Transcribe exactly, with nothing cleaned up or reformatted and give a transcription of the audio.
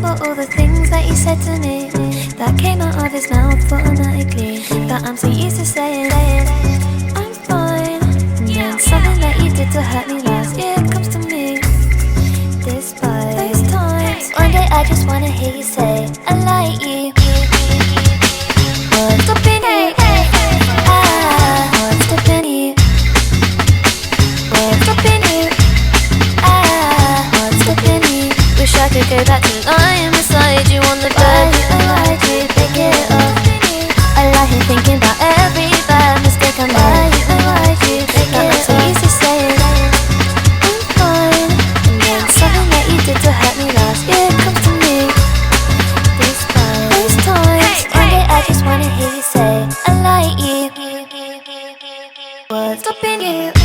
for all the things that you said to me, that came out of his mouth automatically, that I'm so used to saying, I'm fine. And then something that you did to hurt me last year comes to me. Despite those times, one day I just wanna hear you say, I like you. What's stopping you? Ah, what's stopping you? What's stopping you? Ah, what's stopping you? Wish I could go back to lying beside you on the bed. I lied you, pick it up. I lie here thinking about every bad mistake I made. I lied you, pick it up. I'm so used to saying I'm fine. And then something that you did to hurt me last year comes to me. Despite those times, one day I just wanna hear you say I like you. What's stopping you?